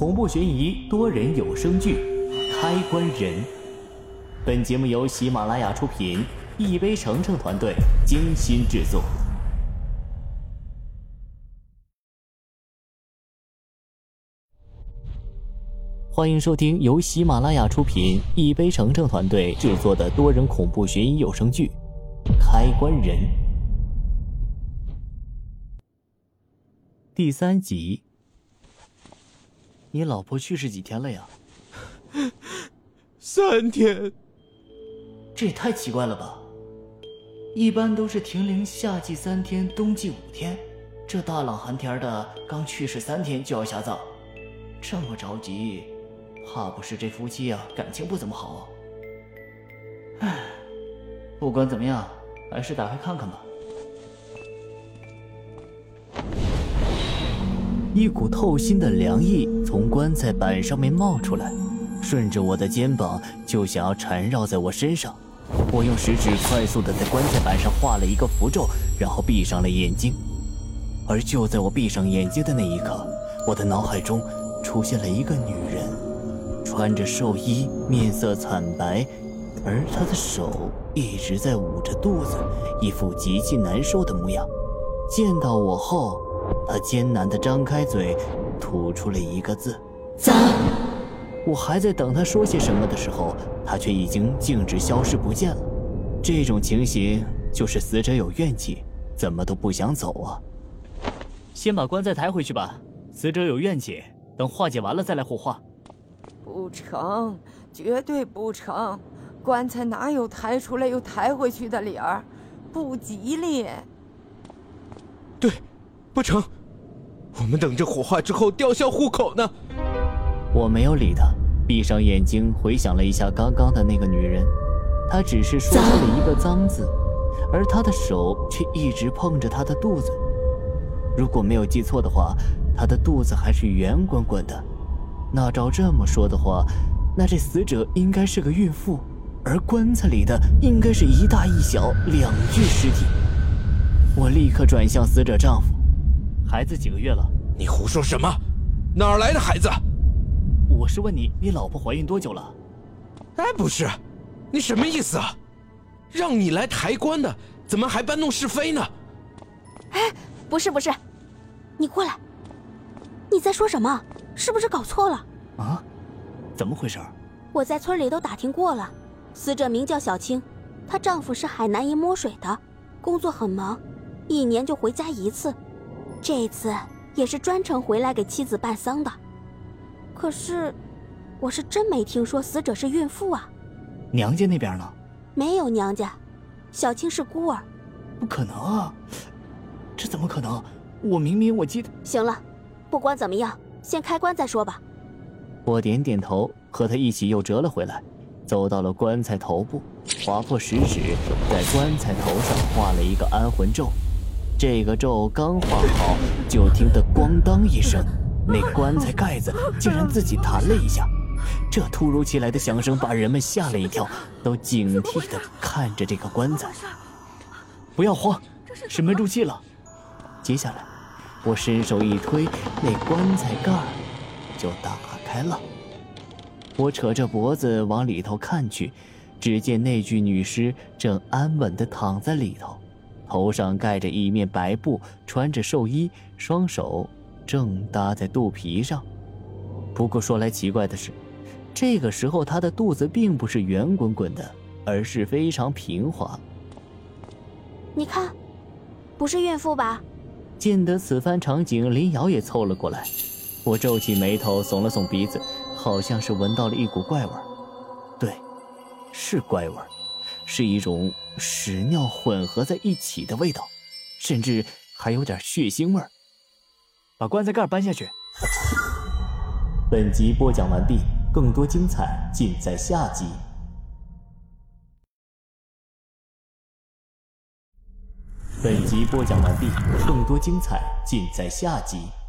恐怖悬疑多人有声剧《开关人》。本节目由喜马拉雅出品，一杯橙橙团队精心制作。欢迎收听由喜马拉雅出品，一杯橙橙团队制作的多人恐怖悬疑有声剧《开关人》第3集。你老婆去世几天了呀 ？3天。 这也太奇怪了吧，一般都是停灵夏季3天，冬季5天，这大冷寒天的刚去世3天就要下葬，这么着急，怕不是这夫妻啊感情不怎么好。唉，不管怎么样，还是打开看看吧。一股透心的凉意从棺材板上面冒出来，顺着我的肩膀就想要缠绕在我身上。我用食指快速地在棺材板上画了一个符咒，然后闭上了眼睛。而就在我闭上眼睛的那一刻，我的脑海中出现了一个女人，穿着寿衣，面色惨白，而她的手一直在捂着肚子，一副极其难受的模样。见到我后，她艰难地张开嘴，吐出了一个字：脏。我还在等她说些什么的时候，她却已经径直消失不见了。这种情形就是死者有怨气，怎么都不想走啊。先把棺材抬回去吧，死者有怨气，等化解完了再来火化。 不成，绝对不成，棺材哪有抬出来又抬回去的理儿，不吉利。 对，不成，我们等着火化之后吊销户口呢。 我没有理他，闭上眼睛回想了一下刚刚的那个女人，她只是说出了一个脏字，而她的手却一直碰着她的肚子。如果没有记错的话，她的肚子还是圆滚滚的。那照这么说的话，那这死者应该是个孕妇，而棺材里的应该是一大一小2具尸体。我立刻转向死者丈夫：孩子几个月了？ 你胡说什么？哪儿来的孩子？ 我是问你老婆怀孕多久了？ 哎，不是，你什么意思啊？让你来抬棺的，怎么还搬弄是非呢？ 哎，不是，你过来，你在说什么？是不是搞错了？ 啊？怎么回事？ 我在村里都打听过了，死者名叫小青，她丈夫是海南一摸水的，工作很忙，1年就回家1次，这一次也是专程回来给妻子办丧的。可是，我是真没听说死者是孕妇啊。 娘家那边呢？ 没有娘家，小青是孤儿。 不可能啊，这怎么可能？我记得…… 行了，不管怎么样，先开棺再说吧。 我点点头，和他一起又折了回来，走到了棺材头部，划破食指，在棺材头上画了一个安魂咒。这个咒刚画好，就听得咣当一声，那棺材盖子竟然自己弹了一下。这突如其来的响声把人们吓了一跳，都警惕地看着这个棺材。不要慌，是闷住气了。接下来我伸手一推，那棺材盖就打开了。我扯着脖子往里头看去，只见那具女尸正安稳地躺在里头，头上盖着一面白布，穿着寿衣，双手正搭在肚皮上。不过说来奇怪的是，这个时候她的肚子并不是圆滚滚的，而是非常平滑。 你看，不是孕妇吧？ 见得此番场景，林瑶也凑了过来。我皱起眉头，耸了耸鼻子，好像是闻到了一股怪味。对，是怪味，是一种屎尿混合在一起的味道，甚至还有点血腥味。把棺材盖搬下去。本集播讲完毕，更多精彩尽在下集。本集播讲完毕，更多精彩尽在下集。